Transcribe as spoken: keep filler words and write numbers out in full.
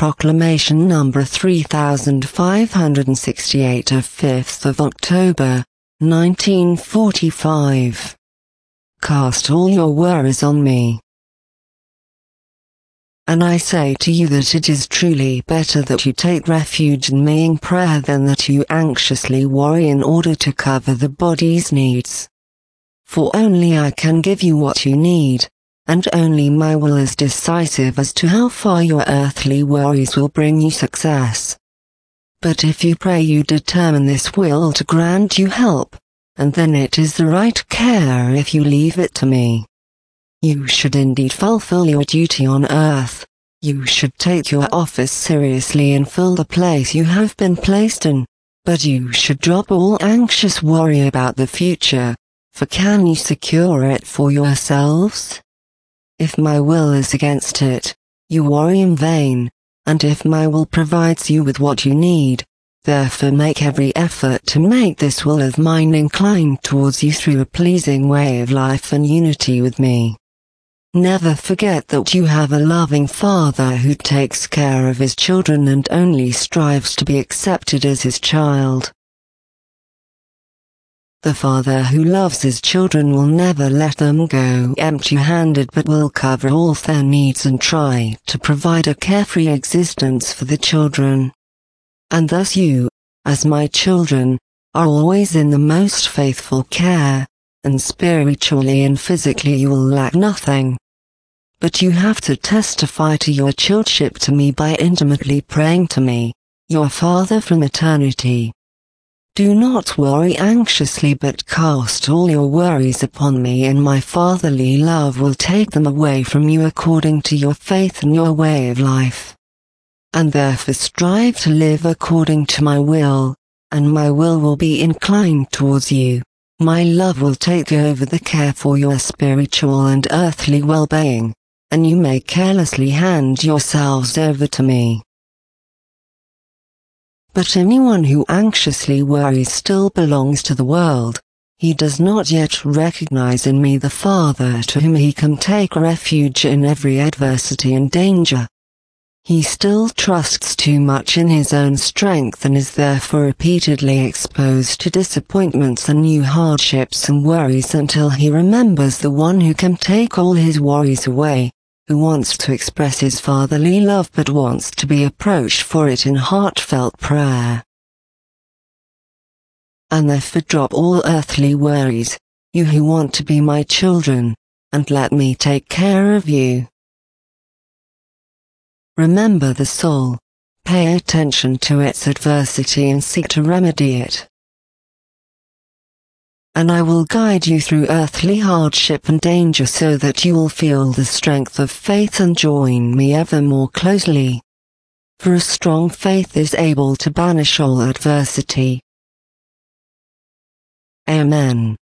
Proclamation number three thousand five hundred sixty-eight of fifth of October, nineteen forty-five. Cast all your worries on me. And I say to you that it is truly better that you take refuge in me in prayer than that you anxiously worry in order to cover the body's needs. For only I can give you what you need, and only my will is decisive as to how far your earthly worries will bring you success. But if you pray, you determine this will to grant you help, and then it is the right care if you leave it to me. You should indeed fulfill your duty on earth. You should take your office seriously and fill the place you have been placed in, but you should drop all anxious worry about the future, for can you secure it for yourselves? If my will is against it, you worry in vain, and if my will provides you with what you need, therefore make every effort to make this will of mine incline towards you through a pleasing way of life and unity with me. Never forget that you have a loving Father who takes care of his children and only strives to be accepted as his child. The Father who loves his children will never let them go empty-handed, but will cover all their needs and try to provide a carefree existence for the children. And thus you, as my children, are always in the most faithful care, and spiritually and physically you will lack nothing. But you have to testify to your childship to me by intimately praying to me, your Father from eternity. Do not worry anxiously, but cast all your worries upon me, and my fatherly love will take them away from you according to your faith and your way of life. And therefore strive to live according to my will, and my will will be inclined towards you. My love will take over the care for your spiritual and earthly well-being, and you may carelessly hand yourselves over to me. But anyone who anxiously worries still belongs to the world. He does not yet recognize in me the Father to whom he can take refuge in every adversity and danger. He still trusts too much in his own strength and is therefore repeatedly exposed to disappointments and new hardships and worries until he remembers the one who can take all his worries away, who wants to express his fatherly love but wants to be approached for it in heartfelt prayer. And therefore drop all earthly worries, you who want to be my children, and let me take care of you. Remember the soul, pay attention to its adversity and seek to remedy it. And I will guide you through earthly hardship and danger so that you will feel the strength of faith and join me ever more closely. For a strong faith is able to banish all adversity. Amen.